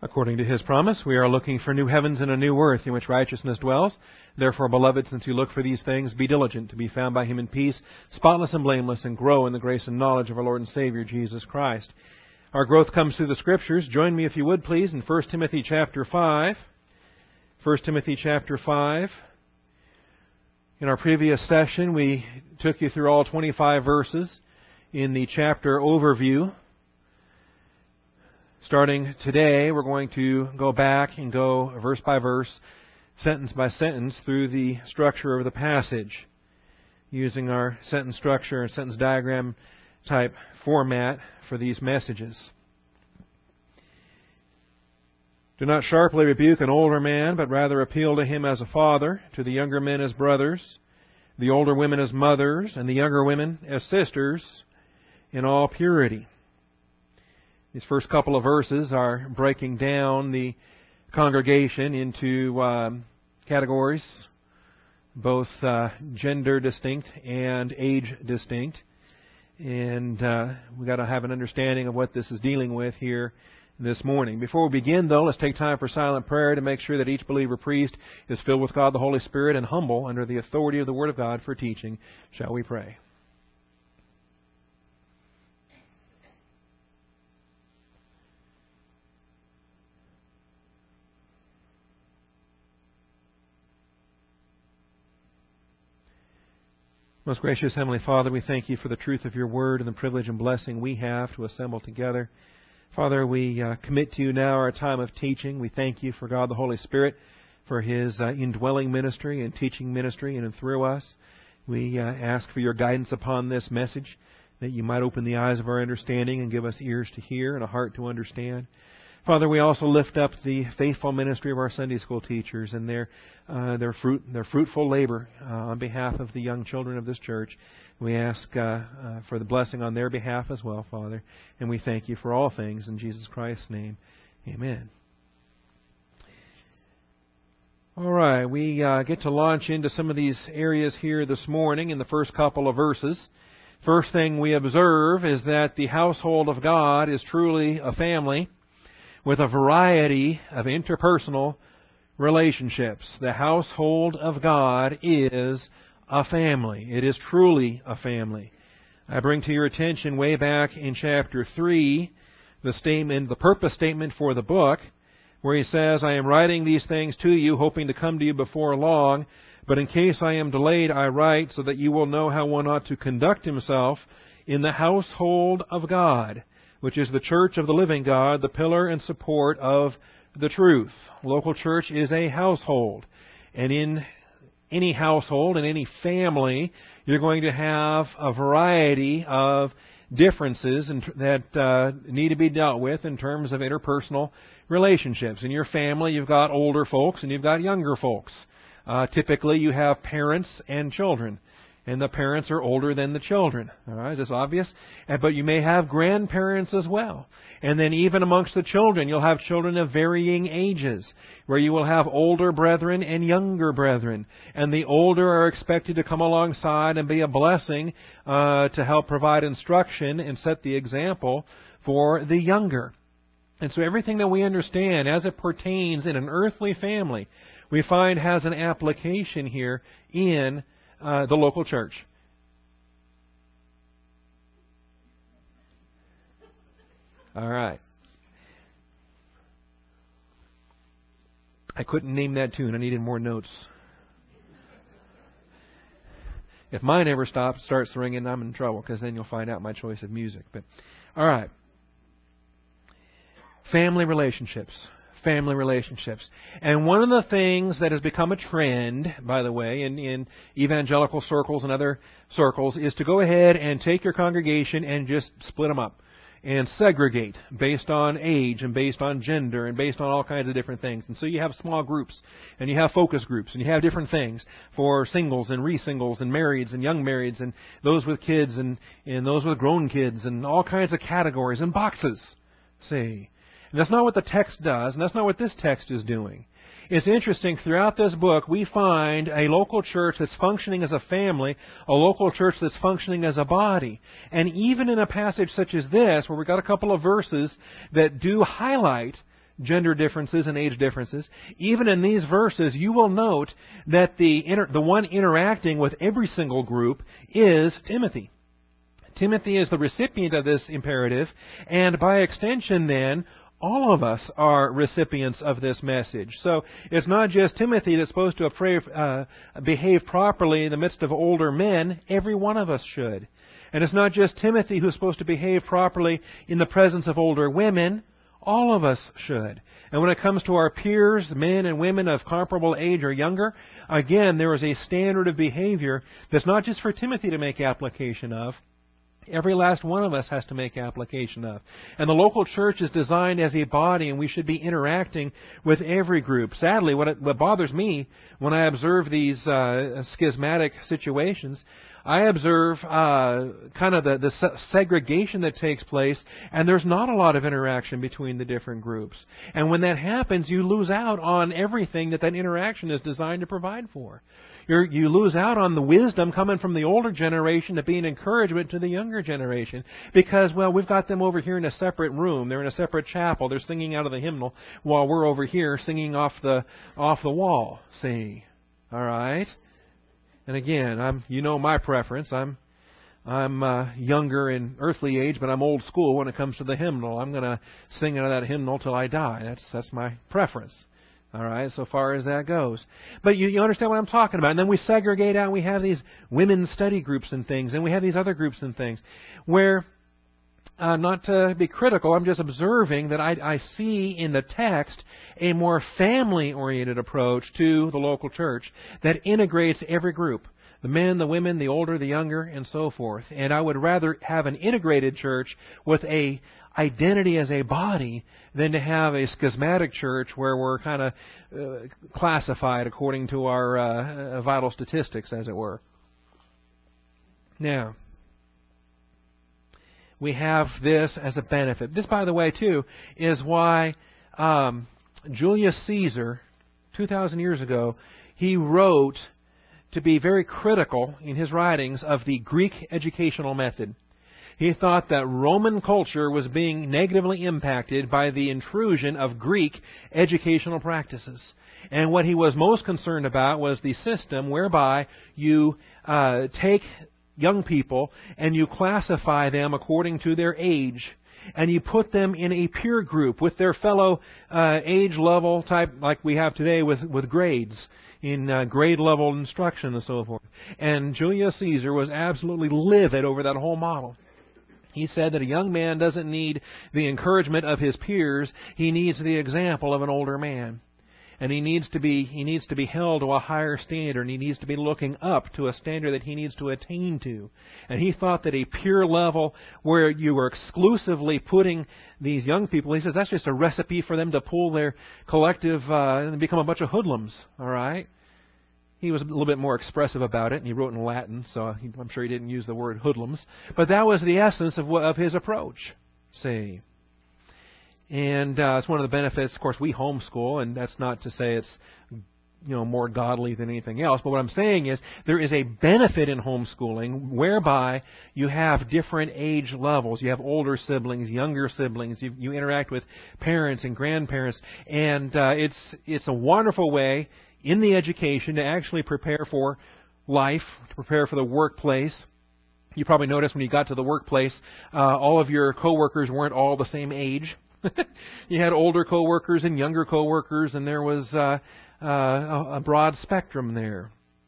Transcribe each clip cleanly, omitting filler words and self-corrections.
According to His promise, we are looking for new heavens and a new earth in which righteousness dwells. Therefore, beloved, since you look for these things, be diligent to be found by Him in peace, spotless and blameless, and grow in the grace and knowledge of our Lord and Savior, Jesus Christ. Our growth comes through the Scriptures. Join me, if you would, please, in 1 Timothy chapter 5. 1 Timothy chapter 5. In our previous session, we took you through all 25 verses in the chapter overview. Starting today, we're going to go back and go verse by verse, sentence by sentence, through the structure of the passage, using our sentence structure and sentence diagram type format for these messages. Do not sharply rebuke an older man, but rather appeal to him as a father, to the younger men as brothers, the older women as mothers, and the younger women as sisters, in all purity. These first couple of verses are breaking down the congregation into categories, both gender distinct and age distinct. And we've got to have an understanding of what this is dealing with here this morning. Before we begin, though, let's take time for silent prayer to make sure that each believer priest is filled with God the Holy Spirit and humble under the authority of the Word of God for teaching. Shall we pray? Most gracious Heavenly Father, we thank You for the truth of Your Word and the privilege and blessing we have to assemble together. Father, we commit to You now our time of teaching. We thank You for God the Holy Spirit, for His indwelling ministry and teaching ministry in and through us. We ask for Your guidance upon this message, that You might open the eyes of our understanding and give us ears to hear and a heart to understand. Father, we also lift up the faithful ministry of our Sunday school teachers and their fruitful labor on behalf of the young children of this church. We ask for the blessing on their behalf as well, Father. And we thank You for all things in Jesus Christ's name. Amen. All right, we get to launch into some of these areas here this morning in the first couple of verses. First thing we observe is that the household of God is truly a family with a variety of interpersonal relationships. The household of God is a family. It is truly a family. I bring to your attention way back in chapter 3, the purpose statement for the book, where he says, I am writing these things to you, hoping to come to you before long, but in case I am delayed, I write so that you will know how one ought to conduct himself in the household of God, which is the church of the living God, the pillar and support of the truth. Local church is a household. And in any household, in any family, you're going to have a variety of differences that need to be dealt with in terms of interpersonal relationships. In your family, you've got older folks and you've got younger folks. Typically, you have parents and children. And the parents are older than the children. All right, is this obvious? But you may have grandparents as well. And then even amongst the children, you'll have children of varying ages, where you will have older brethren and younger brethren. And the older are expected to come alongside and be a blessing to help provide instruction and set the example for the younger. And so everything that we understand as it pertains in an earthly family, we find has an application here in the local church. All right. I couldn't name that tune. I needed more notes. If mine ever starts ringing, I'm in trouble, because then you'll find out my choice of music. But all right. Family relationships. Family relationships. And one of the things that has become a trend, by the way, in evangelical circles and other circles, is to go ahead and take your congregation and just split them up and segregate based on age and based on gender and based on all kinds of different things. And so you have small groups and you have focus groups and you have different things for singles and re-singles and marrieds and young marrieds and those with kids and those with grown kids and all kinds of categories and boxes. See? And that's not what the text does, and that's not what this text is doing. It's interesting, throughout this book, we find a local church that's functioning as a family, a local church that's functioning as a body. And even in a passage such as this, where we've got a couple of verses that do highlight gender differences and age differences, even in these verses, you will note that the one interacting with every single group is Timothy. Timothy is the recipient of this imperative, and by extension then, all of us are recipients of this message. So it's not just Timothy that's supposed to behave properly in the midst of older men. Every one of us should. And it's not just Timothy who's supposed to behave properly in the presence of older women. All of us should. And when it comes to our peers, men and women of comparable age or younger, again, there is a standard of behavior that's not just for Timothy to make application of. Every last one of us has to make application of. And the local church is designed as a body, and we should be interacting with every group. Sadly, what bothers me when I observe these schismatic situations, I observe kind of the segregation that takes place, and there's not a lot of interaction between the different groups. And when that happens, you lose out on everything that interaction is designed to provide for. You lose out on the wisdom coming from the older generation to be an encouragement to the younger generation. Because, well, we've got them over here in a separate room. They're in a separate chapel. They're singing out of the hymnal while we're over here singing off the wall. See? All right? And again, you know my preference. I'm younger in earthly age, but I'm old school when it comes to the hymnal. I'm going to sing out of that hymnal till I die. That's my preference. All right, so far as that goes. But you understand what I'm talking about. And then we segregate out, and we have these women's study groups and things, and we have these other groups and things, where, not to be critical, I'm just observing that I see in the text a more family-oriented approach to the local church that integrates every group. The men, the women, the older, the younger, and so forth. And I would rather have an integrated church with a identity as a body than to have a schismatic church where we're kind of classified according to our vital statistics, as it were. Now, we have this as a benefit. This, by the way, too, is why Julius Caesar, 2,000 years ago, he wrote to be very critical in his writings of the Greek educational method. He thought that Roman culture was being negatively impacted by the intrusion of Greek educational practices. And what he was most concerned about was the system whereby you take young people and you classify them according to their age. And you put them in a peer group with their fellow age level type, like we have today with grades, in grade level instruction and so forth. And Julius Caesar was absolutely livid over that whole model. He said that a young man doesn't need the encouragement of his peers. He needs the example of an older man. And he needs to be held to a higher standard, and he needs to be looking up to a standard that he needs to attain to. And he thought that a pure level where you were exclusively putting these young people, he says that's just a recipe for them to pull their collective and become a bunch of hoodlums. All right? He was a little bit more expressive about it, and he wrote in Latin, so I'm sure he didn't use the word hoodlums. But that was the essence of his approach, see. And it's one of the benefits. Of course, we homeschool, and that's not to say it's more godly than anything else. But what I'm saying is there is a benefit in homeschooling whereby you have different age levels. You have older siblings, younger siblings. You interact with parents and grandparents, and it's a wonderful way in the education to actually prepare for life, to prepare for the workplace. You probably noticed when you got to the workplace, all of your coworkers weren't all the same age. You had older coworkers and younger coworkers, and there was a broad spectrum there.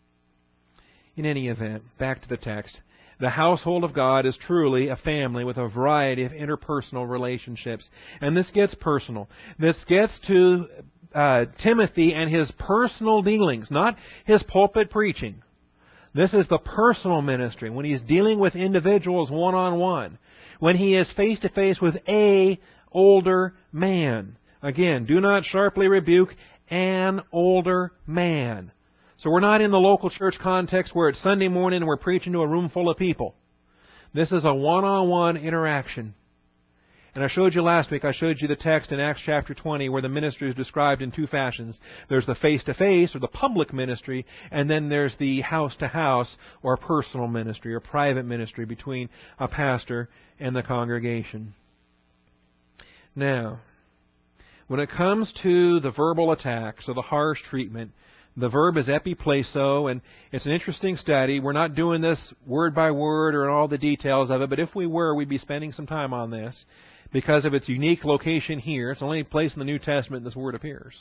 In any event, back to the text. The household of God is truly a family with a variety of interpersonal relationships. And this gets personal. This gets to Timothy and his personal dealings, not his pulpit preaching. This is the personal ministry, when he's dealing with individuals one-on-one, when he is face-to-face with a older man. Again, do not sharply rebuke an older man. So we're not in the local church context where it's Sunday morning and we're preaching to a room full of people. This is a one-on-one interaction. And I showed you last week, I showed you the text in Acts chapter 20 where the ministry is described in two fashions. There's the face-to-face or the public ministry, and then there's the house-to-house or personal ministry or private ministry between a pastor and the congregation. Now, When it comes to the verbal attacks or the harsh treatment, the verb is epipleso, and it's an interesting study. We're not doing this word by word or all the details of it, but if we were, we'd be spending some time on this because of its unique location here. It's the only place in the New Testament this word appears.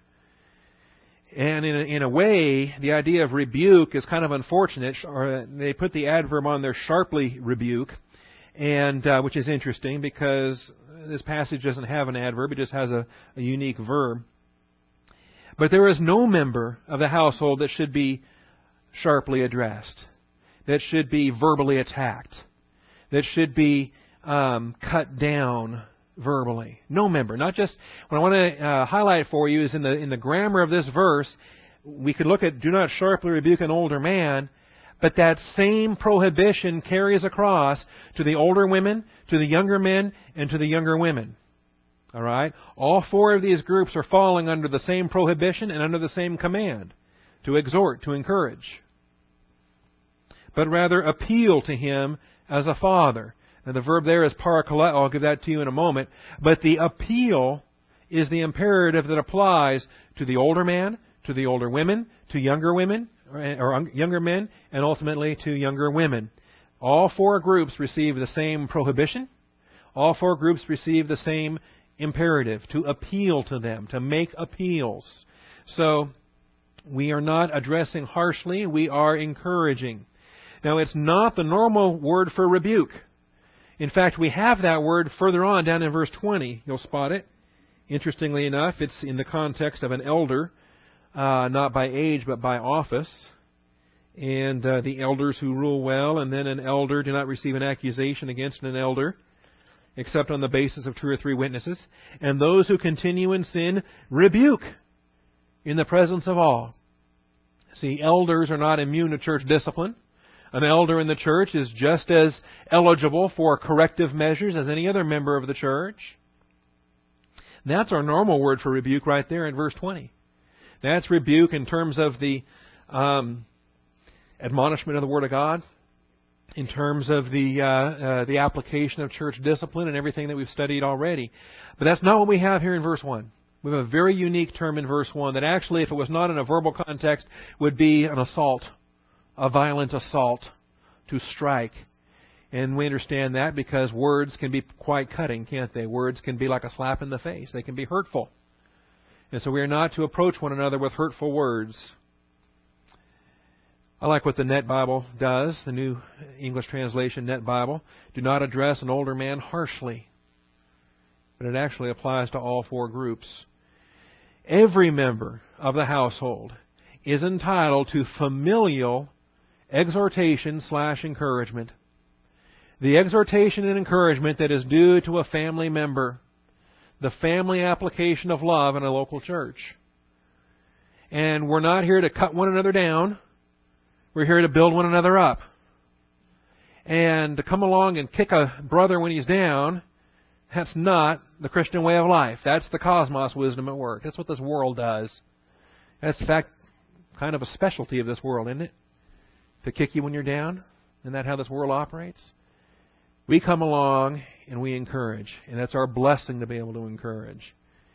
And in a way, the idea of rebuke is kind of unfortunate. They put the adverb on there, sharply rebuke, and which is interesting because this passage doesn't have an adverb. It just has a unique verb. But there is no member of the household that should be sharply addressed, that should be verbally attacked, that should be cut down verbally. No member. Not just, what I want to highlight for you is in the grammar of this verse, we could look at do not sharply rebuke an older man, but that same prohibition carries across to the older women, to the younger men, and to the younger women. All right? All four of these groups are falling under the same prohibition and under the same command to exhort, to encourage, but rather appeal to him as a father. Now the verb there is parakaleo. I'll give that to you in a moment. But the appeal is the imperative that applies to the older man, to the older women, to younger women, or younger men, and ultimately to younger women. All four groups receive the same prohibition. All four groups receive the same imperative to appeal to them, to make appeals. So we are not addressing harshly, we are encouraging. Now it's not the normal word for rebuke. In fact, we have that word further on down in verse 20. You'll spot it. Interestingly enough, it's in the context of an elder, not by age but by office. And the elders who rule well, and then an elder do not receive an accusation against an elder, except on the basis of 2 or 3 witnesses. And those who continue in sin, rebuke in the presence of all. See, elders are not immune to church discipline. An elder in the church is just as eligible for corrective measures as any other member of the church. That's our normal word for rebuke right there in verse 20. That's rebuke in terms of the admonishment of the Word of God, in terms of the application of church discipline and everything that we've studied already. But that's not what we have here in verse 1. We have a very unique term in verse 1 that actually, if it was not in a verbal context, would be an assault, a violent assault, to strike. And we understand that because words can be quite cutting, can't they? Words can be like a slap in the face. They can be hurtful. And so we are not to approach one another with hurtful words. I like what the Net Bible does, the New English Translation Net Bible. Do not address an older man harshly. But it actually applies to all four groups. Every member of the household is entitled to familial exhortation / encouragement. The exhortation and encouragement that is due to a family member. The family application of love in a local church. And we're not here to cut one another down. We're here to build one another up. And to come along and kick a brother when he's down, that's not the Christian way of life. That's the cosmos wisdom at work. That's what this world does. That's, in fact, kind of a specialty of this world, isn't it? To kick you when you're down. Isn't that how this world operates? We come along and we encourage. And that's our blessing to be able to encourage.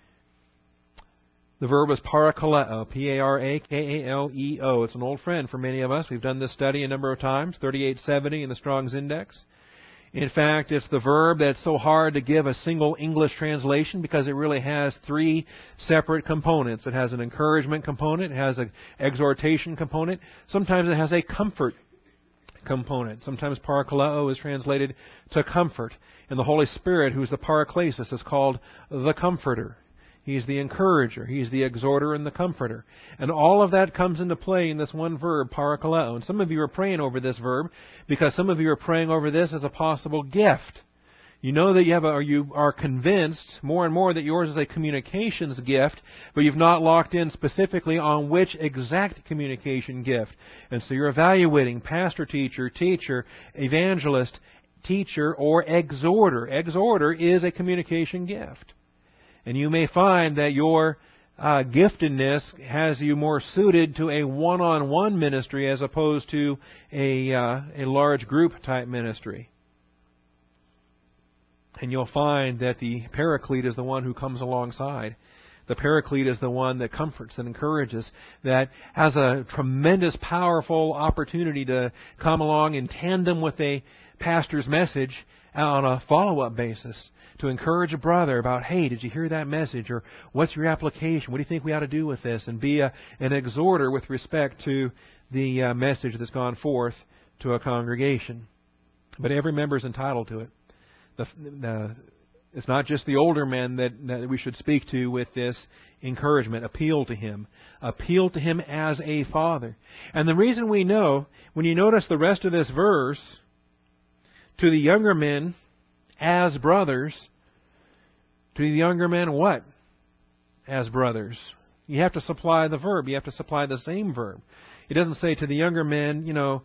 The verb is parakaleo, P-A-R-A-K-A-L-E-O. It's an old friend for many of us. We've done this study a number of times, 3870 in the Strong's Index. In fact, it's the verb that's so hard to give a single English translation because it really has 3 separate components. It has an encouragement component, it has an exhortation component, sometimes it has a comfort component. Sometimes parakaleo is translated to comfort. And the Holy Spirit, who's the paraklesis, is called the Comforter. He's the encourager. He's the exhorter and the comforter. And all of that comes into play in this one verb, parakaleo. And some of you are praying over this verb because some of you are praying over this as a possible gift. You know that you are convinced more and more that yours is a communications gift, but you've not locked in specifically on which exact communication gift. And so you're evaluating pastor, teacher, evangelist, teacher, or exhorter. Exhorter is a communication gift. And you may find that your giftedness has you more suited to a one-on-one ministry as opposed to a large group type ministry. And you'll find that the Paraclete is the one who comes alongside. The Paraclete is the one that comforts and encourages, that has a tremendous, powerful opportunity to come along in tandem with a pastor's message on a follow-up basis, to encourage a brother about, hey, did you hear that message? Or what's your application? What do you think we ought to do with this? And be an exhorter with respect to the message that's gone forth to a congregation. But every member is entitled to it. It's not just the older men that we should speak to with this encouragement. Appeal to him. Appeal to him as a father. And the reason we know, when you notice the rest of this verse, to the younger men as brothers, to the younger men what? As brothers. You have to supply the verb. You have to supply the same verb. It doesn't say to the younger men,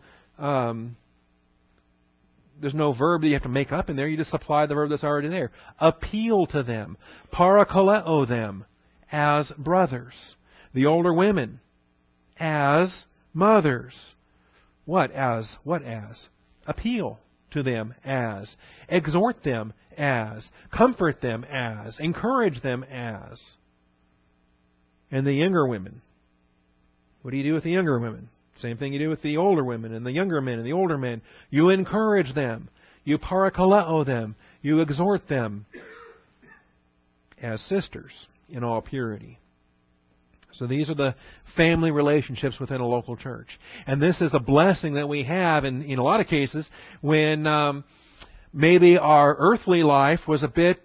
there's no verb that you have to make up in there. You just supply the verb that's already there. Appeal to them. Parakaleo them as brothers. The older women as mothers. What as? Appeal to them as. Exhort them as. Comfort them as. Encourage them as. And the younger women. What do you do with the younger women? Same thing you do with the older women and the younger men and the older men. You encourage them. You parakaleo them. You exhort them as sisters in all purity. So these are the family relationships within a local church. And this is the blessing that we have in a lot of cases when maybe our earthly life was a bit,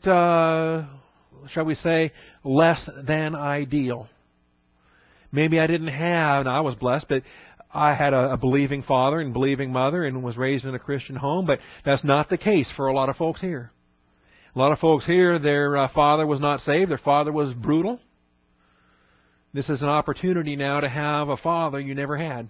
shall we say, less than ideal. Maybe I didn't have, and I was blessed, but I had a believing father and believing mother and was raised in a Christian home, but that's not the case for a lot of folks here. A lot of folks here, their father was not saved. Their father was brutal. This is an opportunity now to have a father you never had.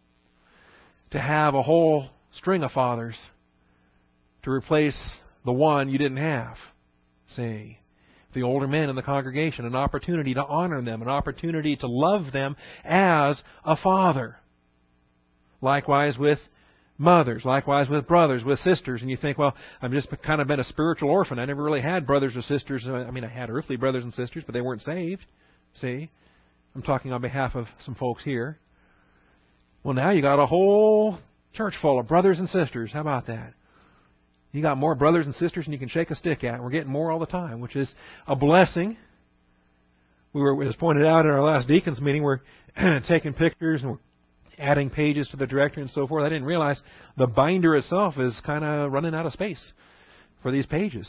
To have a whole string of fathers to replace the one you didn't have. See, the older men in the congregation, an opportunity to honor them, an opportunity to love them as a father. Likewise with mothers, likewise with brothers, with sisters. And you think, well, I've just kind of been a spiritual orphan. I never really had brothers or sisters. I mean, I had earthly brothers and sisters, but they weren't saved. See? I'm talking on behalf of some folks here. Well, now you got a whole church full of brothers and sisters. How about that? You got more brothers and sisters than you can shake a stick at. We're getting more all the time, which is a blessing. It was pointed out in our last deacons meeting, we're taking pictures and we're adding pages to the directory and so forth. I didn't realize the binder itself is kind of running out of space for these pages.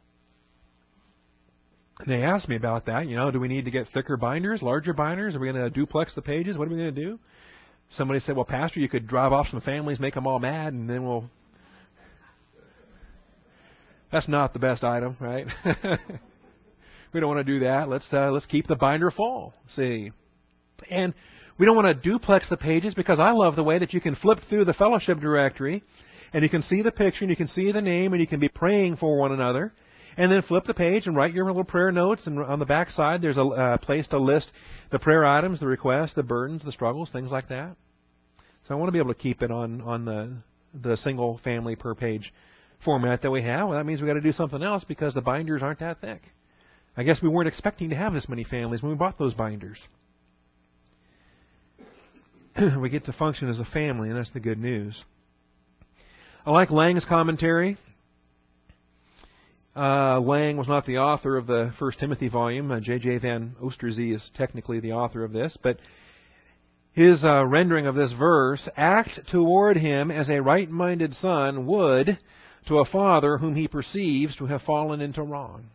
And they asked me about that. Do we need to get thicker binders, larger binders? Are we going to duplex the pages? What are we going to do? Somebody said, well, Pastor, you could drive off some families, make them all mad, and then we'll... That's not the best item, right? We don't want to do that. Let's keep the binder full. See? And we don't want to duplex the pages because I love the way that you can flip through the fellowship directory and you can see the picture and you can see the name and you can be praying for one another. And then flip the page and write your little prayer notes. And on the back side, there's a place to list the prayer items, the requests, the burdens, the struggles, things like that. So I want to be able to keep it on the single family per page format that we have. Well, that means we've got to do something else because the binders aren't that thick. I guess we weren't expecting to have this many families when we bought those binders. We get to function as a family, and that's the good news. I like Lang's commentary. Lang was not the author of the 1 Timothy volume. J.J. Van Oosterzee is technically the author of this, but his rendering of this verse, act toward him as a right-minded son would to a father whom he perceives to have fallen into wrong.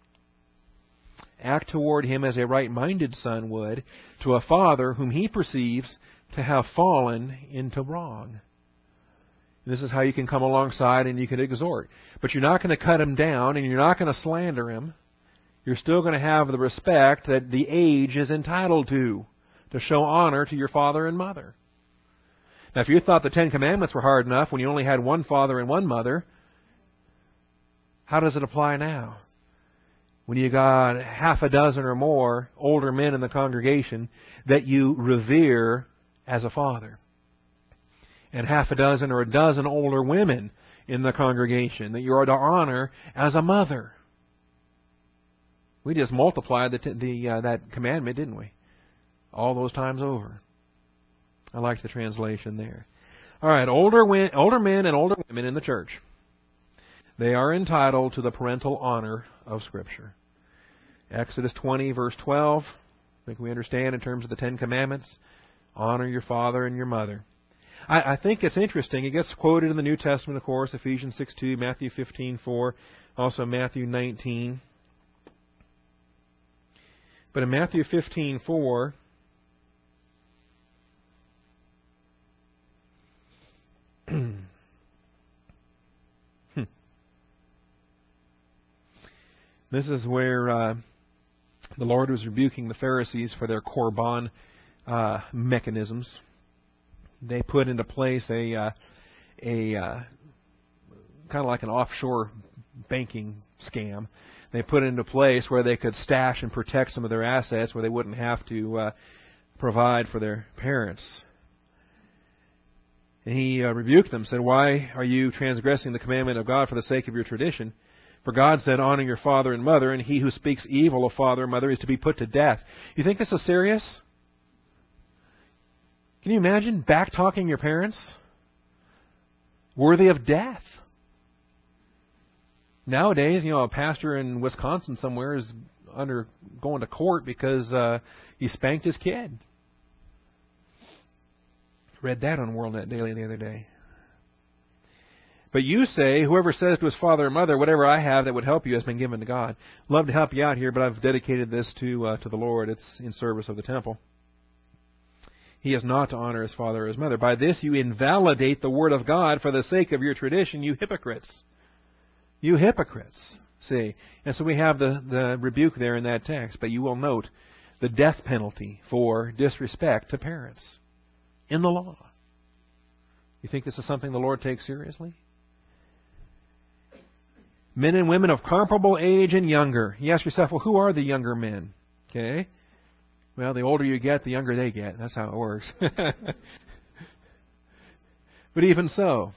Act toward him as a right-minded son would to a father whom he perceives to have fallen into wrong. This is how you can come alongside and you can exhort. But you're not going to cut him down and you're not going to slander him. You're still going to have the respect that the age is entitled to show honor to your father and mother. Now, if you thought the Ten Commandments were hard enough when you only had one father and one mother, how does it apply now? When you got half a dozen or more older men in the congregation that you revere as a father, and half a dozen or a dozen older women in the congregation that you are to honor as a mother. We just multiplied that commandment, didn't we? All those times over. I like the translation there. All right, older men and older women in the church, they are entitled to the parental honor of Scripture. Exodus 20, verse 12, I think we understand in terms of the Ten Commandments, honor your father and your mother. I think it's interesting. It gets quoted in the New Testament, of course, Ephesians 6:2, Matthew 15:4, also Matthew 19. But in Matthew 15:4, this is where the Lord was rebuking the Pharisees for their Korban mechanisms. They put into place a kind of like an offshore banking scam. They put it into place where they could stash and protect some of their assets, where they wouldn't have to provide for their parents. And he rebuked them, said, "Why are you transgressing the commandment of God for the sake of your tradition? For God said, honor your father and mother, and he who speaks evil of father and mother is to be put to death." You think this is serious? Can you imagine back-talking your parents? Worthy of death. Nowadays, a pastor in Wisconsin somewhere is going to court because he spanked his kid. Read that on WorldNet Daily the other day. But you say, whoever says to his father or mother, whatever I have that would help you has been given to God. Love to help you out here, but I've dedicated this to the Lord. It's in service of the temple. He is not to honor his father or his mother. By this you invalidate the word of God for the sake of your tradition, you hypocrites. You hypocrites. See? And so we have the rebuke there in that text. But you will note the death penalty for disrespect to parents in the law. You think this is something the Lord takes seriously? Men and women of comparable age and younger. You ask yourself, well, who are the younger men? Okay. Well, the older you get, the younger they get. That's how it works. But even so,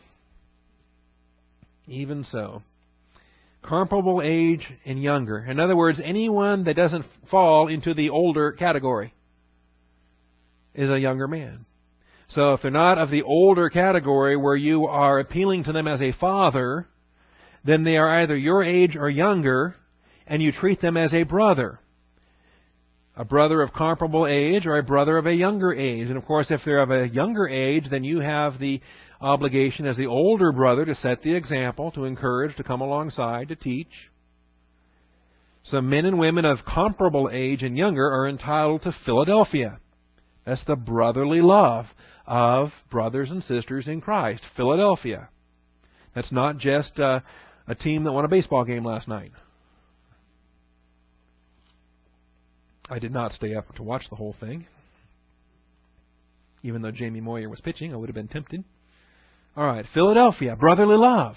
comparable age and younger. In other words, anyone that doesn't fall into the older category is a younger man. So if they're not of the older category where you are appealing to them as a father, then they are either your age or younger, and you treat them as a brother. A brother of comparable age or a brother of a younger age. And of course, if they're of a younger age, then you have the obligation as the older brother to set the example, to encourage, to come alongside, to teach. So men and women of comparable age and younger are entitled to Philadelphia. That's the brotherly love of brothers and sisters in Christ. Philadelphia. That's not just a team that won a baseball game last night. I did not stay up to watch the whole thing. Even though Jamie Moyer was pitching, I would have been tempted. All right, Philadelphia, brotherly love.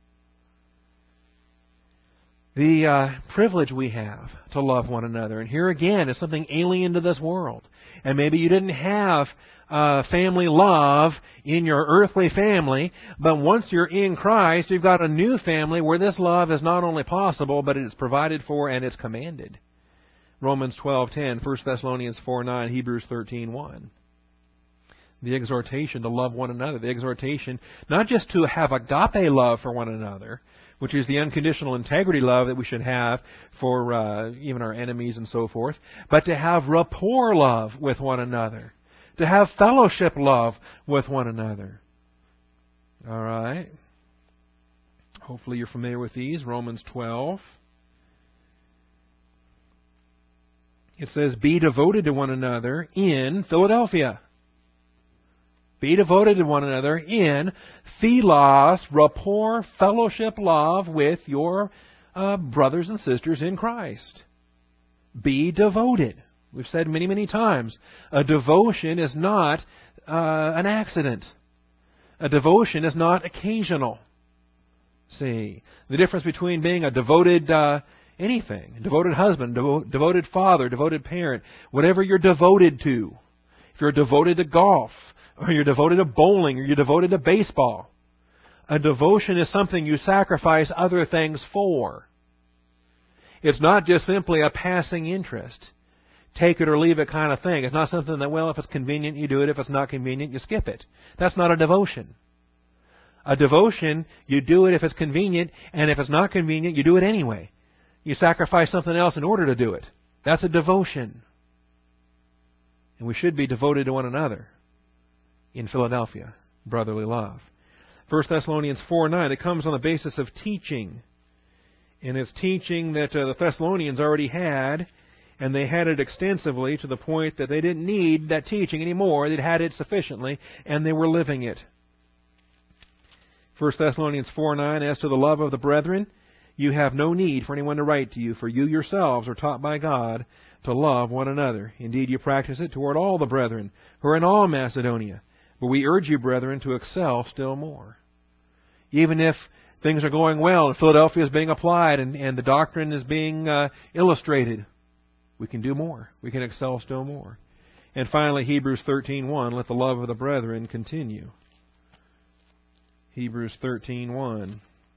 The privilege we have to love one another. And here again is something alien to this world. And maybe you didn't have family love in your earthly family, but once you're in Christ, you've got a new family where this love is not only possible, but it's provided for and it's commanded. Romans 12:10, 1 Thessalonians 4:9, Hebrews 13:1. The exhortation to love one another. The exhortation not just to have agape love for one another, which is the unconditional integrity love that we should have for even our enemies and so forth, but to have rapport love with one another. To have fellowship love with one another. All right. Hopefully you're familiar with these. Romans 12. It says, be devoted to one another in Philadelphia. Be devoted to one another in philos, rapport, fellowship, love with your brothers and sisters in Christ. Be devoted. We've said many, many times, a devotion is not an accident. A devotion is not occasional. See, the difference between being a devoted anything, devoted husband, devoted father, devoted parent, whatever you're devoted to. If you're devoted to golf, or you're devoted to bowling, or you're devoted to baseball, A devotion is something you sacrifice other things for. It's not just simply a passing interest. Take it or leave it kind of thing. It's not something that, well, if it's convenient, you do it. If it's not convenient, you skip it. That's not a devotion. A devotion, you do it if it's convenient, and if it's not convenient, you do it anyway. You sacrifice something else in order to do it. That's a devotion. And we should be devoted to one another in Philadelphia. Brotherly love. 1 Thessalonians 4:9, it comes on the basis of teaching. And it's teaching that the Thessalonians already had, and they had it extensively to the point that they didn't need that teaching anymore. They'd had it sufficiently, and they were living it. 1 Thessalonians 4:9, as to the love of the brethren, you have no need for anyone to write to you, for you yourselves are taught by God to love one another. Indeed, you practice it toward all the brethren who are in all Macedonia. But we urge you, brethren, to excel still more. Even if things are going well and Philadelphia is being applied and the doctrine is being illustrated, we can do more. We can excel still more. And finally, Hebrews 13:1, let the love of the brethren continue. Hebrews 13:1.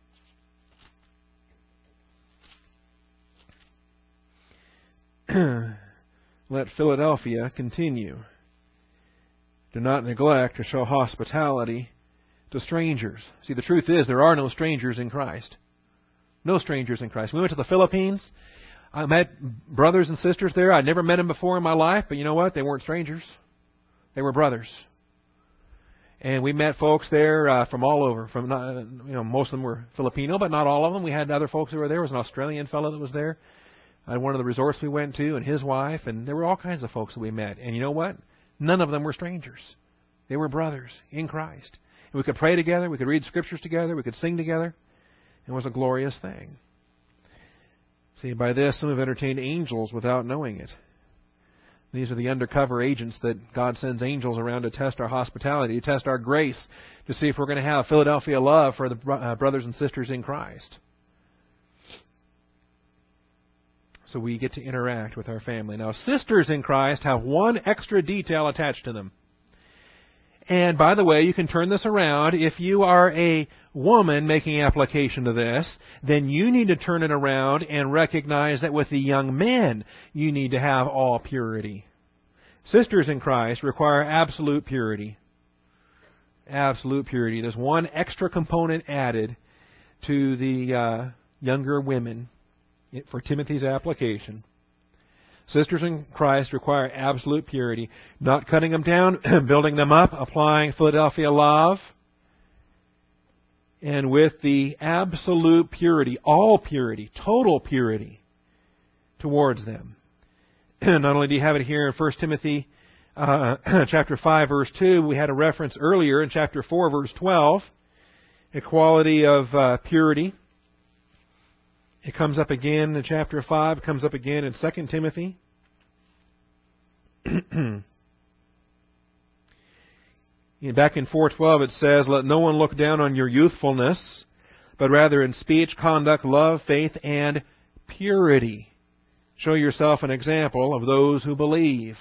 Let Philadelphia continue. Do not neglect to show hospitality to strangers. See, the truth is there are no strangers in Christ. No strangers in Christ. We went to the Philippines. I met brothers and sisters there. I'd never met them before in my life, but you know what? They weren't strangers. They were brothers. And we met folks there from all over. From most of them were Filipino, but not all of them. We had other folks that were there. There was an Australian fellow that was there at one of the resorts we went to, and his wife, and there were all kinds of folks that we met. And you know what? None of them were strangers. They were brothers in Christ. And we could pray together. We could read scriptures together. We could sing together. It was a glorious thing. See, by this, some have entertained angels without knowing it. These are the undercover agents that God sends angels around to test our hospitality, to test our grace, to see if we're going to have Philadelphia love for the brothers and sisters in Christ. So we get to interact with our family. Now, sisters in Christ have one extra detail attached to them. And by the way, you can turn this around. If you are a woman making application to this, then you need to turn it around and recognize that with the young men, you need to have all purity. Sisters in Christ require absolute purity. Absolute purity. There's one extra component added to the younger women for Timothy's application. Sisters in Christ require absolute purity, not cutting them down, building them up, applying Philadelphia love, and with the absolute purity, all purity, total purity towards them. Not only do you have it here in 1 Timothy chapter 5, verse 2, we had a reference earlier in chapter 4, verse 12, equality of purity. It comes up again in chapter 5. It comes up again in 2 Timothy. Back in 4:12 it says, let no one look down on your youthfulness, but rather in speech, conduct, love, faith, and purity. Show yourself an example of those who believe.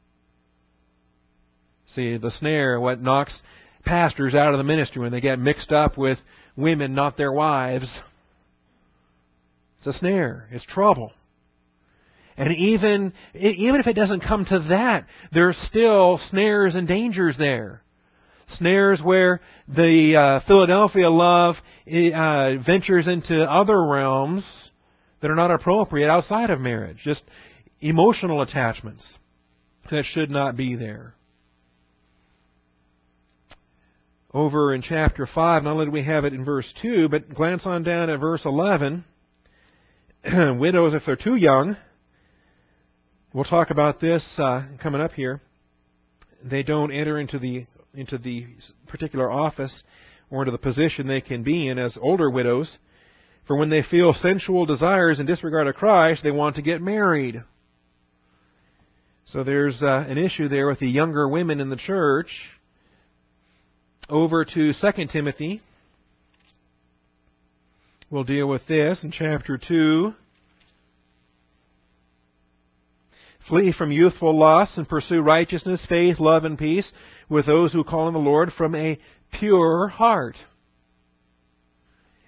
See, the snare, what knocks pastors out of the ministry when they get mixed up with women, not their wives. It's a snare. It's trouble. And even if it doesn't come to that, there's still snares and dangers there. Snares where the Philadelphia love ventures into other realms that are not appropriate outside of marriage. Just emotional attachments that should not be there. Over in chapter 5, not only do we have it in verse 2, but glance on down at verse 11. Widows, if they're too young, we'll talk about this coming up here. They don't enter into the particular office or into the position they can be in as older widows. For when they feel sensual desires in disregard of Christ, they want to get married. So there's an issue there with the younger women in the church. Over to 2 Timothy. We'll deal with this in chapter 2. Flee from youthful lusts and pursue righteousness, faith, love, and peace with those who call on the Lord from a pure heart.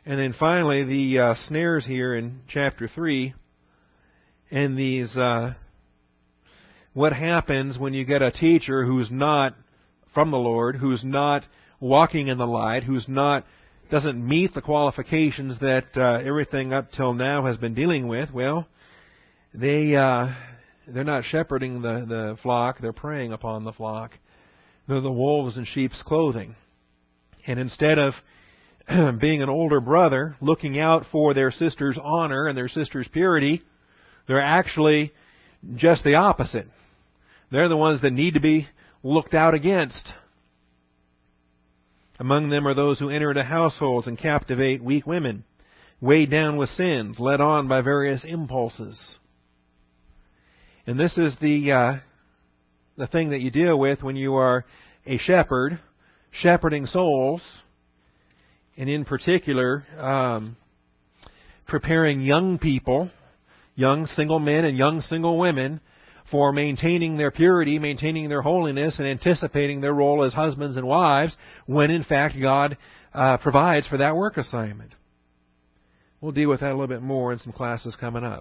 And then finally, the snares here in chapter 3, and these, what happens when you get a teacher who's not from the Lord, who's not walking in the light, doesn't meet the qualifications that everything up till now has been dealing with. Well, they're not shepherding the flock, they're preying upon the flock. They're the wolves in sheep's clothing. And instead of being an older brother, looking out for their sister's honor and their sister's purity, they're actually just the opposite. They're the ones that need to be looked out against. Among them are those who enter into households and captivate weak women, weighed down with sins, led on by various impulses. And this is the thing that you deal with when you are a shepherd, shepherding souls, and in particular, preparing young people, young single men and young single women, for maintaining their purity, maintaining their holiness, and anticipating their role as husbands and wives, when in fact God provides for that work assignment. We'll deal with that a little bit more in some classes coming up.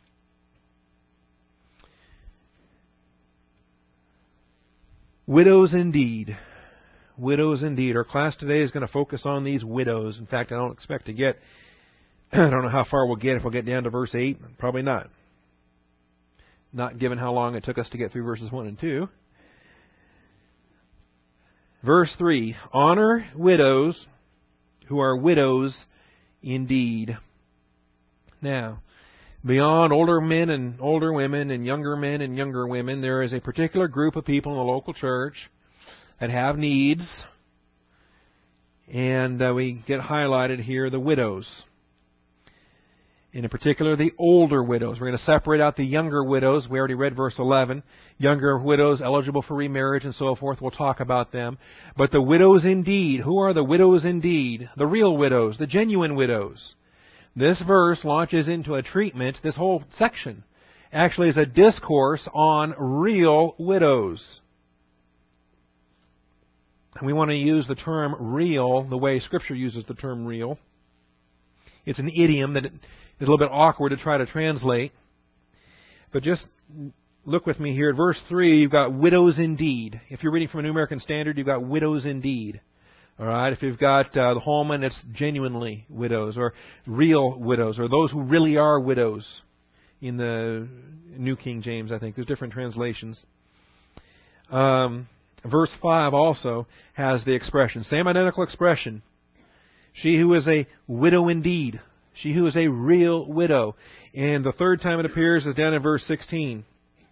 Widows indeed. Widows indeed. Our class today is going to focus on these widows. In fact, I don't expect to get, I don't know how far we'll get if we'll get down to verse 8. Probably not. Not given how long it took us to get through verses 1 and 2. Verse 3. Honor widows who are widows indeed. Now, beyond older men and older women and younger men and younger women, there is a particular group of people in the local church that have needs, and we get highlighted here the widows. And in particular, the older widows. We're going to separate out the younger widows. We already read verse 11. Younger widows eligible for remarriage and so forth. We'll talk about them. But the widows indeed. Who are the widows indeed? The real widows, the genuine widows. This verse launches into a treatment. This whole section actually is a discourse on real widows. And we want to use the term real the way Scripture uses the term real. It's an idiom that is a little bit awkward to try to translate. But just look with me here. At verse 3, you've got widows indeed. If you're reading from a New American Standard, you've got widows indeed. All right. If you've got the Holman, it's genuinely widows, or real widows, or those who really are widows. In the New King James, I think. There's different translations. Verse 5 also has the expression, same identical expression. She who is a widow indeed. She who is a real widow. And the third time it appears is down in verse 16.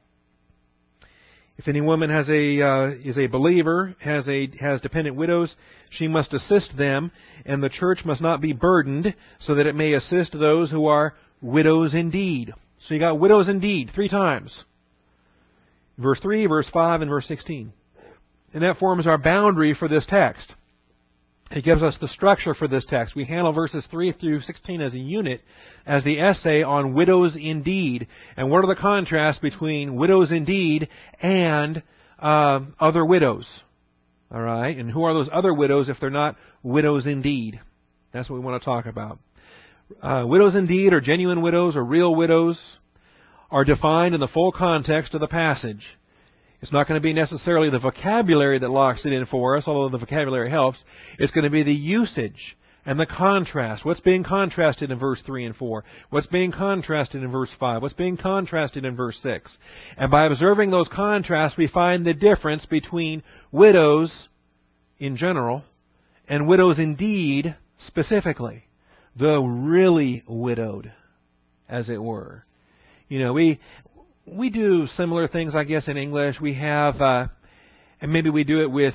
If any woman is a believer, has dependent widows, she must assist them, and the church must not be burdened, so that it may assist those who are widows indeed. So you got widows indeed 3 times. Verse 3, verse 5, and verse 16. And that forms our boundary for this text. It gives us the structure for this text. We handle verses 3 through 16 as a unit, as the essay on widows indeed. And what are the contrasts between widows indeed and other widows? All right? And who are those other widows if they're not widows indeed? That's what we want to talk about. Widows indeed, or genuine widows, or real widows, are defined in the full context of the passage. It's not going to be necessarily the vocabulary that locks it in for us, although the vocabulary helps. It's going to be the usage and the contrast. What's being contrasted in verse 3 and 4? What's being contrasted in verse 5? What's being contrasted in verse 6? And by observing those contrasts, we find the difference between widows in general and widows indeed specifically. The really widowed, as it were. You know, we do similar things, I guess, in English. We have, and maybe we do it with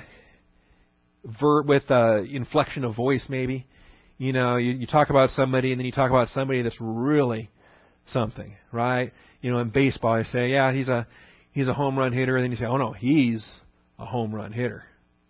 inflection of voice, maybe. You know, you talk about somebody, and then you talk about somebody that's really something, right? You know, in baseball, you say, yeah, he's a home run hitter, and then you say, oh no, he's a home run hitter.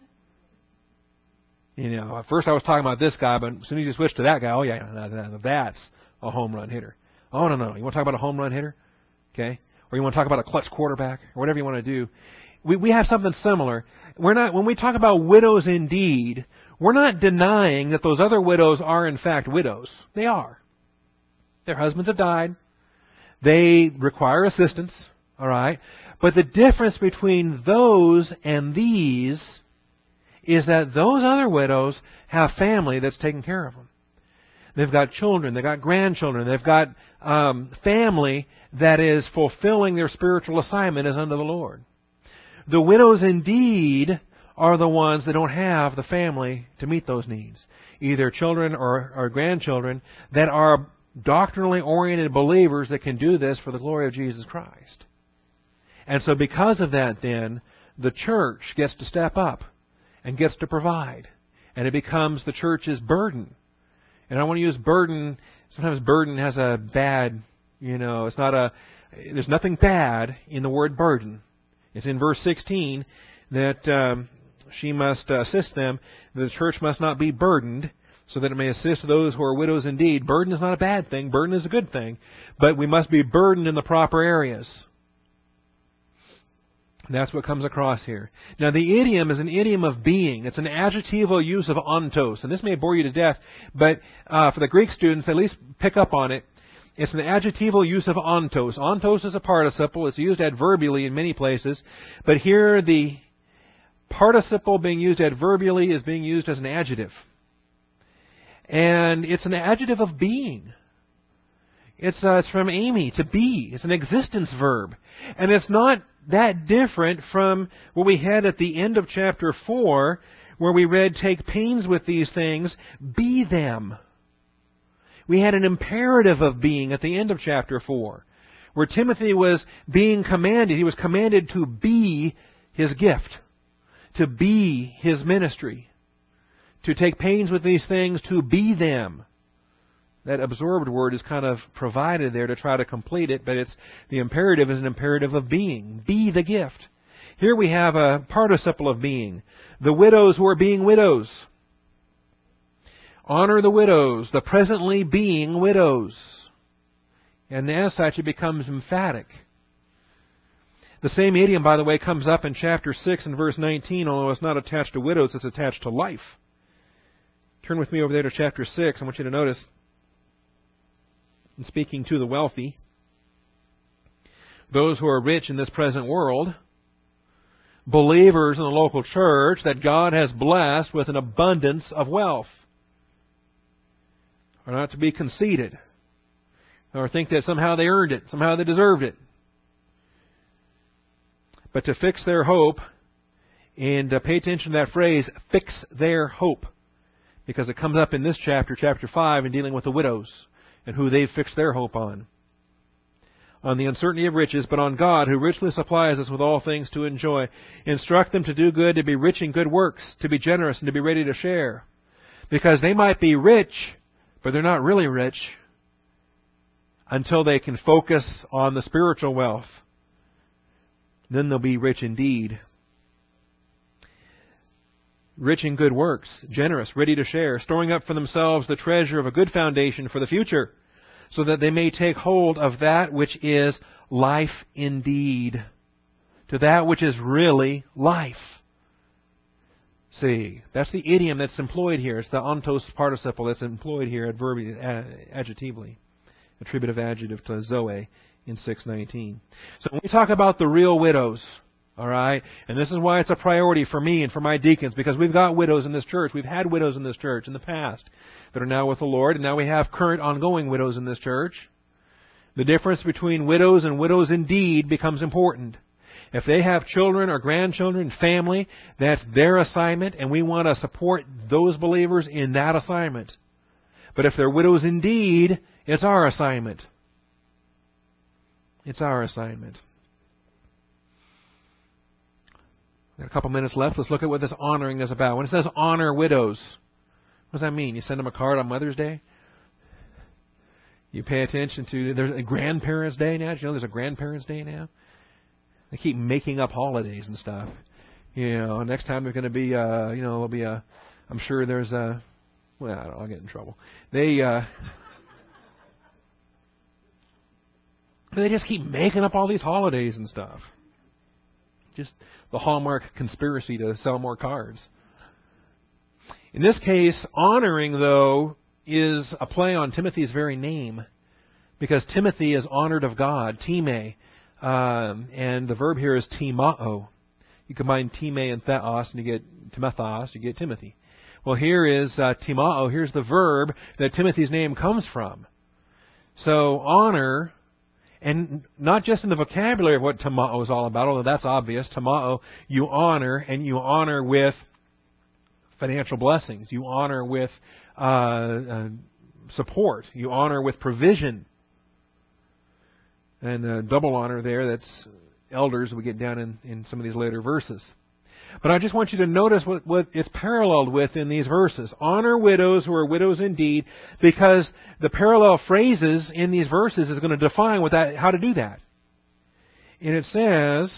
You know, at first I was talking about this guy, but as soon as you switch to that guy, oh yeah, that's a home run hitter. Oh no, you want to talk about a home run hitter? Okay? Or you want to talk about a clutch quarterback, or whatever you want to do. We have something similar. When we talk about widows indeed, we're not denying that those other widows are in fact widows. They are. Their husbands have died. They require assistance, all right? But the difference between those and these is that those other widows have family that's taking care of them. They've got children, they've got grandchildren, they've got family that is fulfilling their spiritual assignment as unto the Lord. The widows indeed are the ones that don't have the family to meet those needs. Either children or grandchildren that are doctrinally oriented believers that can do this for the glory of Jesus Christ. And so because of that then, the church gets to step up and gets to provide. And it becomes the church's burden. And I want to use burden. Sometimes burden has a bad, it's not there's nothing bad in the word burden. It's in verse 16 that she must assist them. The church must not be burdened, so that it may assist those who are widows indeed. Burden is not a bad thing. Burden is a good thing. But we must be burdened in the proper areas. That's what comes across here. Now, the idiom is an idiom of being. It's an adjectival use of ontos. And this may bore you to death, but for the Greek students, at least pick up on it. It's an adjectival use of ontos. Ontos is a participle. It's used adverbially in many places. But here, the participle being used adverbially is being used as an adjective. And it's an adjective of being. It's from Amy, to be. It's an existence verb. And it's not that different from what we had at the end of chapter 4, where we read, take pains with these things, be them. We had an imperative of being at the end of chapter 4, where Timothy was being commanded. He was commanded to be his gift, to be his ministry, to take pains with these things, to be them. That absorbed word is kind of provided there to try to complete it, but the imperative is an imperative of being. Be the gift. Here we have a participle of being. The widows who are being widows. Honor the widows, the presently being widows. And as such, it becomes emphatic. The same idiom, by the way, comes up in chapter 6 and verse 19, although it's not attached to widows, it's attached to life. Turn with me over there to chapter 6. I want you to notice, in speaking to the wealthy, those who are rich in this present world, believers in the local church that God has blessed with an abundance of wealth, are not to be conceited or think that somehow they earned it, somehow they deserved it, but to fix their hope, and pay attention to that phrase, fix their hope, because it comes up in this chapter, chapter 5, in dealing with the widows and who they've fixed their hope on. On the uncertainty of riches, but on God, who richly supplies us with all things to enjoy. Instruct them to do good, to be rich in good works, to be generous, and to be ready to share. Because they might be rich, but they're not really rich until they can focus on the spiritual wealth. Then they'll be rich indeed. Rich in good works, generous, ready to share, storing up for themselves the treasure of a good foundation for the future, so that they may take hold of that which is life indeed, to that which is really life. See, that's the idiom that's employed here. It's the ontos participle that's employed here adjectively, attributive adjective to Zoe in 6:19. So when we talk about the real widows, all right, and this is why it's a priority for me and for my deacons, because we've got widows in this church. We've had widows in this church in the past that are now with the Lord, and now we have current ongoing widows in this church. The difference between widows and widows indeed becomes important. If they have children or grandchildren, family, that's their assignment, and we want to support those believers in that assignment. But if they're widows indeed, it's our assignment. It's our assignment. We've got a couple minutes left. Let's look at what this honoring is about. When it says honor widows, what does that mean? You send them a card on Mother's Day? You pay attention to, there's a Grandparents' Day now. Did you know there's a Grandparents' Day now? They keep making up holidays and stuff. Next time there's going to be, there'll be I'm sure there's a, well, I don't know, I'll get in trouble. They just keep making up all these holidays and stuff. Just the Hallmark conspiracy to sell more cards. In this case, honoring, though, is a play on Timothy's very name, because Timothy is honored of God, time, and the verb here is timao. You combine time and theos, and you get timethos, you get Timothy. Well, here is timao. Here's the verb that Timothy's name comes from. So honor, and not just in the vocabulary of what timao is all about, although that's obvious. Timao, you honor, and you honor with financial blessings. You honor with support. You honor with provision. And double honor there, that's elders we get down in some of these later verses. But I just want you to notice what it's paralleled with in these verses. Honor widows who are widows indeed, because the parallel phrases in these verses is going to define how to do that. And it says,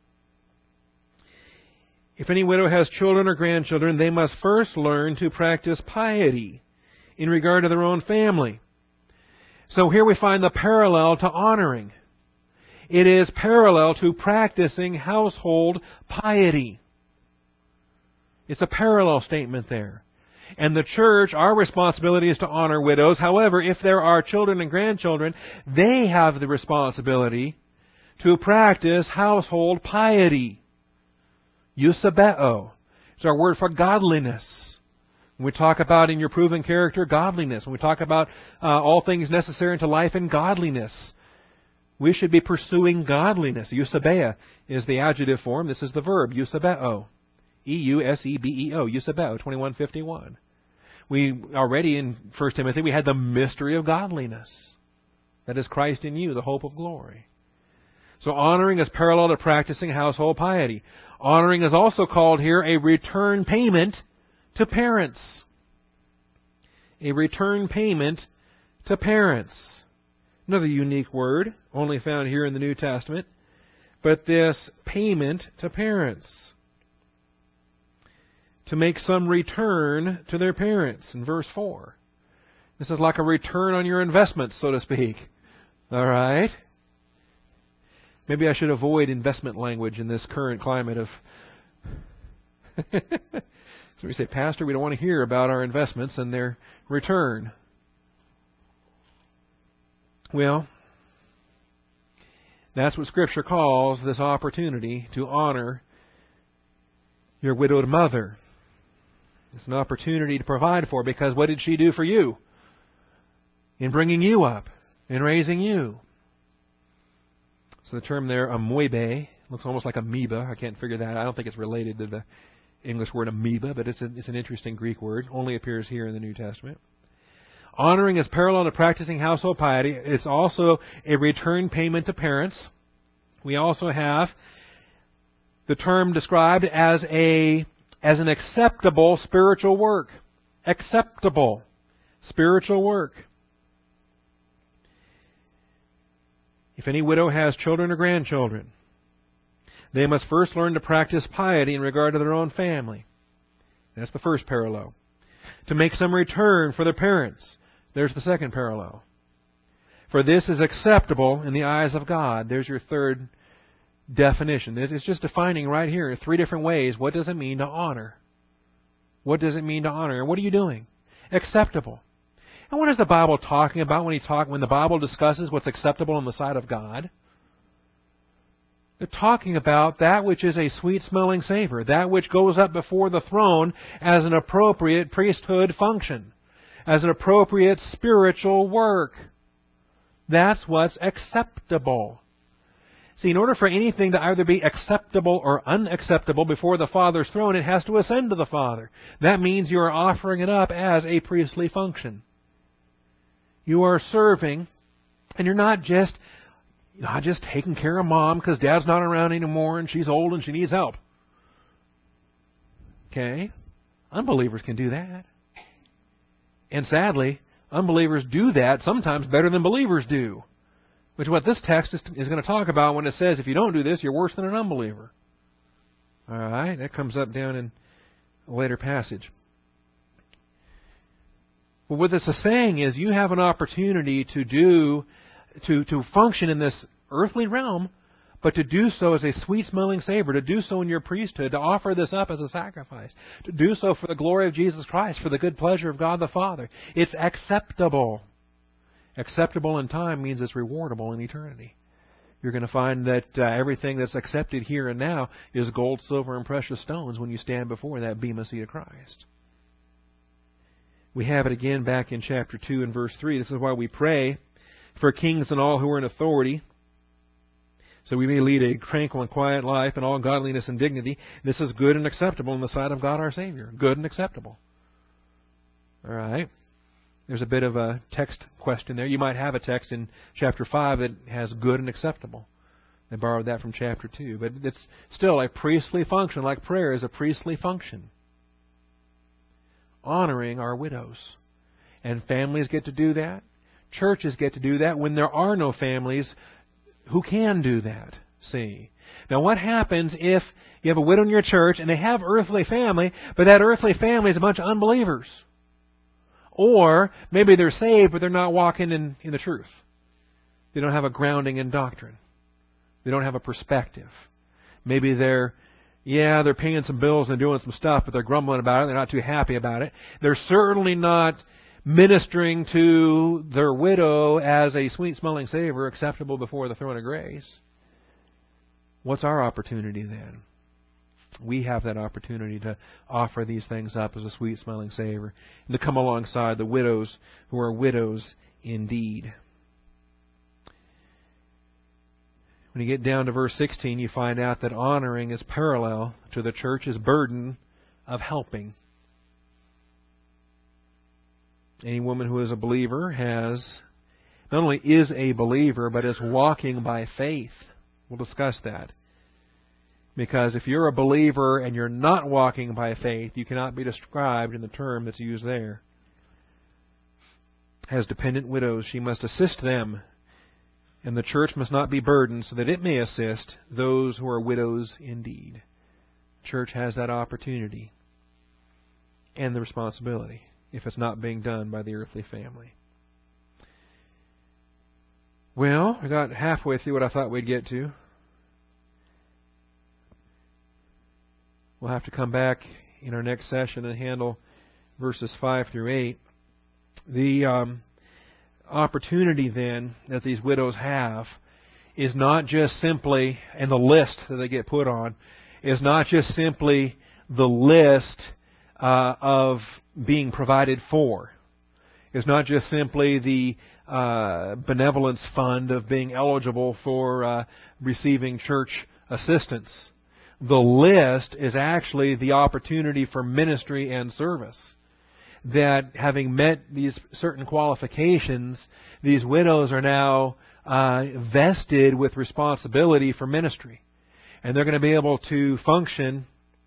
if any widow has children or grandchildren, they must first learn to practice piety in regard to their own family. So here we find the parallel to honoring. It is parallel to practicing household piety. It's a parallel statement there. And the church, our responsibility is to honor widows. However, if there are children and grandchildren, they have the responsibility to practice household piety. Eusebeo. It's our word for godliness. When we talk about in your proven character, godliness. When we talk about all things necessary unto life and godliness, we should be pursuing godliness. Eusebeo is the adjective form. This is the verb, eusebeo. E-U-S-E-B-E-O, eusebeo, 21:51. We already in 1 Timothy, we had the mystery of godliness. That is Christ in you, the hope of glory. So honoring is parallel to practicing household piety. Honoring is also called here a return payment to parents. A return payment to parents. Another unique word, only found here in the New Testament. But this payment to parents. To make some return to their parents in verse 4. This is like a return on your investment, so to speak. All right? Maybe I should avoid investment language in this current climate of... So we say, Pastor, we don't want to hear about our investments and their return. Well, that's what Scripture calls this opportunity to honor your widowed mother. It's an opportunity to provide for, because what did she do for you? In bringing you up, in raising you. So the term there, amoibe, looks almost like amoeba. I can't figure that. I don't think it's related to the English word amoeba, but it's an interesting Greek word. Only appears here in the New Testament. Honoring is parallel to practicing household piety. It's also a return payment to parents. We also have the term described as an acceptable spiritual work. Acceptable spiritual work. If any widow has children or grandchildren, they must first learn to practice piety in regard to their own family. That's the first parallel. To make some return for their parents. There's the second parallel. For this is acceptable in the eyes of God. There's your third definition. It's just defining right here in three different ways. What does it mean to honor? What does it mean to honor? And what are you doing? Acceptable. And what is the Bible talking about when the Bible discusses what's acceptable in the sight of God? They're talking about that which is a sweet-smelling savor, that which goes up before the throne as an appropriate priesthood function, as an appropriate spiritual work. That's what's acceptable. See, in order for anything to either be acceptable or unacceptable before the Father's throne, it has to ascend to the Father. That means you are offering it up as a priestly function. You are serving, and you're not just taking care of Mom because Dad's not around anymore and she's old and she needs help. Okay? Unbelievers can do that. And sadly, unbelievers do that sometimes better than believers do. Which is what this text is going to talk about when it says, if you don't do this, you're worse than an unbeliever. All right? That comes up down in a later passage. Well, what this is saying is you have an opportunity to function in this earthly realm but to do so as a sweet-smelling savor, to do so in your priesthood, to offer this up as a sacrifice, to do so for the glory of Jesus Christ, for the good pleasure of God the Father. It's acceptable. Acceptable in time means it's rewardable in eternity. You're going to find that everything that's accepted here and now is gold, silver, and precious stones when you stand before that bema seat of Christ. We have it again back in chapter 2 and verse 3. This is why we pray for kings and all who are in authority, so we may lead a tranquil and quiet life in all godliness and dignity. This is good and acceptable in the sight of God our Savior. Good and acceptable. All right. There's a bit of a text question there. You might have a text in chapter 5 that has good and acceptable. They borrowed that from chapter 2. But it's still a priestly function, like prayer is a priestly function. Honoring our widows. And families get to do that. Churches get to do that when there are no families who can do that. See? Now what happens if you have a widow in your church and they have earthly family, but that earthly family is a bunch of unbelievers? Or maybe they're saved, but they're not walking in the truth. They don't have a grounding in doctrine. They don't have a perspective. Maybe they're paying some bills and doing some stuff, but they're grumbling about it. They're not too happy about it. They're certainly not ministering to their widow as a sweet-smelling savor acceptable before the throne of grace. What's our opportunity then? We have that opportunity to offer these things up as a sweet-smelling savor and to come alongside the widows who are widows indeed. When you get down to verse 16, you find out that honoring is parallel to the church's burden of helping. Any woman who is a believer not only is a believer, but is walking by faith. We'll discuss that. Because if you're a believer and you're not walking by faith, you cannot be described in the term that's used there. As dependent widows, she must assist them, and the church must not be burdened so that it may assist those who are widows indeed. The church has that opportunity and the responsibility if it's not being done by the earthly family. Well, I got halfway through what I thought we'd get to. We'll have to come back in our next session and handle verses 5 through 8. The opportunity then that these widows have is not just simply, and the list that they get put on, is not just simply the list of being provided for. It's not just simply the benevolence fund of being eligible for receiving church assistance. The list is actually the opportunity for ministry and service. That having met these certain qualifications, these widows are now vested with responsibility for ministry. And they're going to be able to function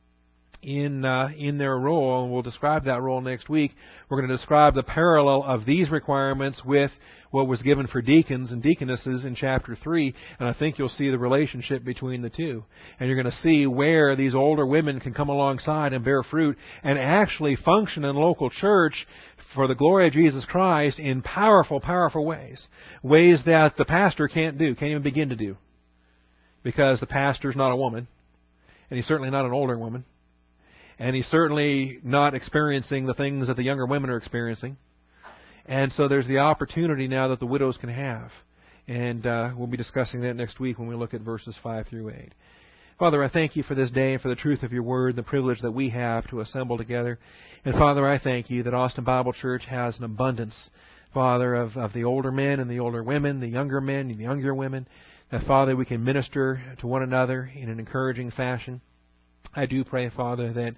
in their role, and we'll describe that role next week. We're going to describe the parallel of these requirements with what was given for deacons and deaconesses in chapter 3, and I think you'll see the relationship between the two. And you're going to see where these older women can come alongside and bear fruit and actually function in local church for the glory of Jesus Christ in powerful, powerful ways. Ways that the pastor can't even begin to do. Because the pastor's not a woman, and he's certainly not an older woman. And he's certainly not experiencing the things that the younger women are experiencing. And so there's the opportunity now that the widows can have. And we'll be discussing that next week when we look at verses 5 through 8. Father, I thank you for this day and for the truth of your word, the privilege that we have to assemble together. And Father, I thank you that Austin Bible Church has an abundance, Father, of the older men and the older women, the younger men and the younger women. That, Father, we can minister to one another in an encouraging fashion. I do pray, Father, that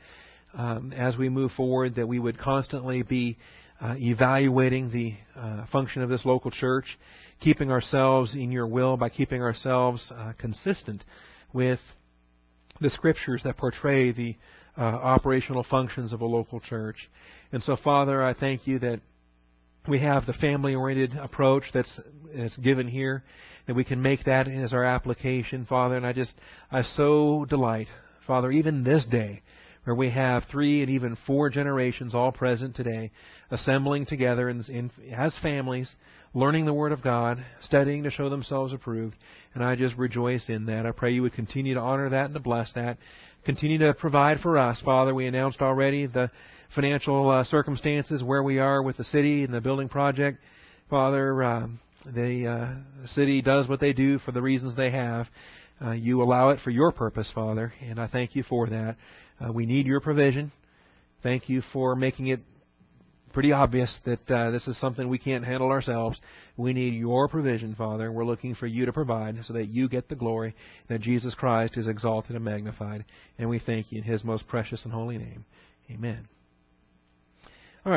as we move forward, that we would constantly be evaluating the function of this local church, keeping ourselves in your will by keeping ourselves consistent with the Scriptures that portray the operational functions of a local church. And so, Father, I thank you that we have the family-oriented approach that's given here, that we can make that as our application, Father. And I so delight, Father, even this day, where we have 3 and even 4 generations all present today, assembling together as families, learning the Word of God, studying to show themselves approved, and I just rejoice in that. I pray you would continue to honor that and to bless that. Continue to provide for us. Father, we announced already the financial circumstances, where we are with the city and the building project. Father, the city does what they do for the reasons they have. You allow it for your purpose, Father, and I thank you for that. We need your provision. Thank you for making it pretty obvious that this is something we can't handle ourselves. We need your provision, Father. We're looking for you to provide so that you get the glory, that Jesus Christ is exalted and magnified. And we thank you in His most precious and holy name. Amen.